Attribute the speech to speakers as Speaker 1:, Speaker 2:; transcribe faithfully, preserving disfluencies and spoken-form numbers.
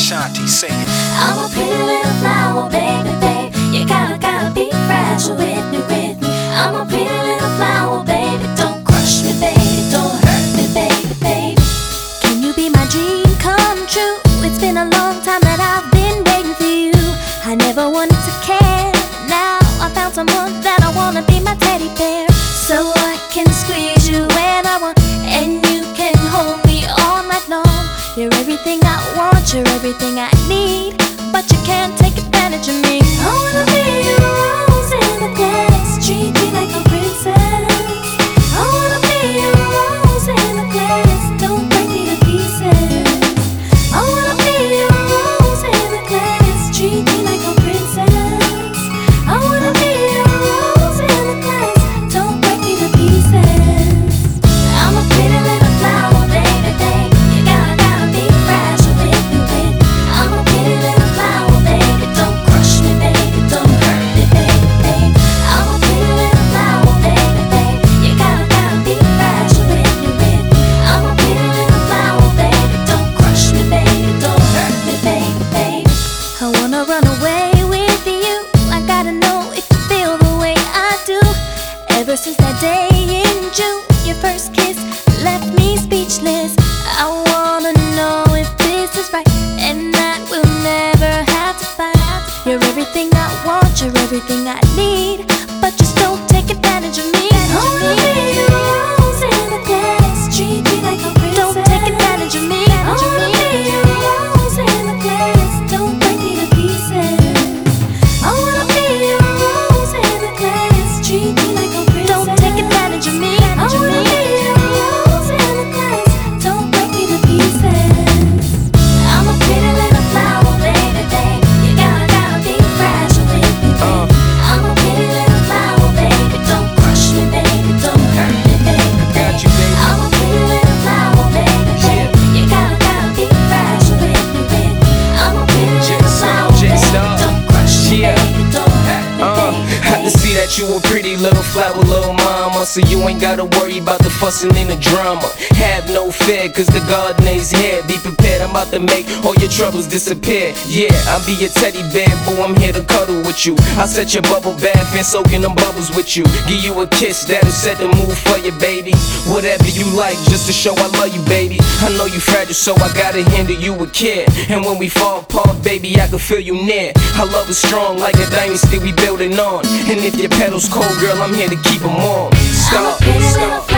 Speaker 1: Ashanti, sing it.
Speaker 2: I'm a pretty little flower, baby, babe. You gotta, gotta be fragile with me, with me. I'm a pretty little flower, baby. Don't crush me, baby. Don't hurt me, baby, baby. Can you be my dream come true? It's been a long time that I've been waiting for you. I never wanted to care. Now I found someone that I wanna be my teddy bear. So I can squeeze you when I want, and you can hold me all night long. You're everything I want, you're everything I need, but you can't take advantage of me. I wanna be a rose in the glass, treat me like a princess. I wanna be a rose in the glass, don't break me to pieces. I wanna be a rose in the glass, treat me like a princess. I wanna be a rose in the glass, don't break me to pieces. I'm a pretty little flower, baby, baby. You gotta, gotta be fragile with me, with me. I'm a pretty little flower, baby. Don't crush me, baby. Don't hurt me, baby, baby. I'm a pretty little flower, baby, baby. You gotta, gotta be fragile with me, with me. I'm a pretty little flower, baby. Don't crush me, baby. Don't hurt me, baby, baby. I wanna run away with you. I gotta know if you feel the way I do. Ever since that day in June, your first kiss left me speechless. I wanna know if this is right, and that we'll never have to fight. You're everything I want, you're everything I need, but just don't take advantage of me. I wanna be a rose in the glass, treat me like a princess. Don't take advantage of me. I wanna be a rose in the glass, don't break me to pieces. I wanna be a rose in the glass, treat me like a princess. Don't take advantage of me. I wanna be a rose in the glass, don't break me to pieces. I'm a pretty little flower, baby, baby. You gotta, gotta be fragile with me, baby. I'm a pretty little flower, baby. Don't crush me, baby. Don't hurt me, baby,
Speaker 1: Got
Speaker 2: baby.
Speaker 1: you, baby.
Speaker 2: I'm a pretty little flower, baby, baby. You gotta, gotta be fragile with me, with me. I'm a pretty little flower, baby. Don't crush me,
Speaker 1: Yeah.
Speaker 2: baby. Don't hurt me,
Speaker 1: Uh, I
Speaker 2: baby,
Speaker 1: can see that you a pretty little flower, little mama. So you ain't gotta worry about the fussing and the drama. Have no fear, cause the garden is here. Be prepared, I'm about to make all your troubles disappear. Yeah, I'll be your teddy bear, boo, I'm here to cuddle with you. I'll set your bubble bath and soak in them bubbles with you. Give you a kiss that'll set the mood for you, baby. Whatever you like, just to show I love you, baby. I know you fragile, so I gotta handle you with care. And when we fall apart, baby, I can feel you near. Our love is strong like a dynasty we building on. And if your pedals cold, girl, I'm here to keep them warm.
Speaker 2: I'm a
Speaker 1: Stop,
Speaker 2: pretty little
Speaker 1: stop.